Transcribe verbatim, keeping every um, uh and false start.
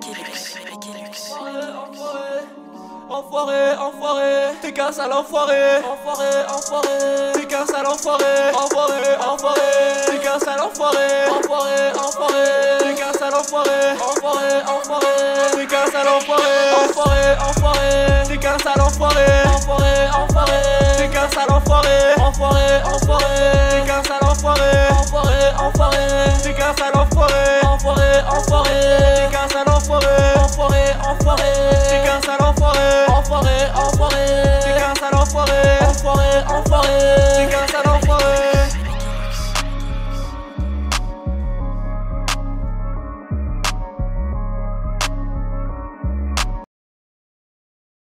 Enfoiré, enfoiré, t'es qu'un sale enfoiré. Enfoiré, enfoiré, t'es qu'un sale enfoiré. Enfoiré, enfoiré, t'es qu'un sale enfoiré. Enfoiré, enfoiré, t'es qu'un sale enfoiré. Enfoiré, enfoiré, t'es qu'un sale enfoiré. Enfoiré, enfoiré, t'es qu'un sale enfoiré. Enfoiré, enfoiré, t'es qu'un sale enfoiré. Enfoiré, enfoiré, t'es qu'un sale enfoiré. Enfoiré, enfoiré, t'es qu'un sale enfoiré. Enfoiré, enfoiré, t'es qu'un sale enfoiré. Enfoiré, enfoiré, t'es qu'un sale enfoiré. Enfoiré, enfoiré, t'es qu'un sale enfoiré. Enfoiré, enfoiré.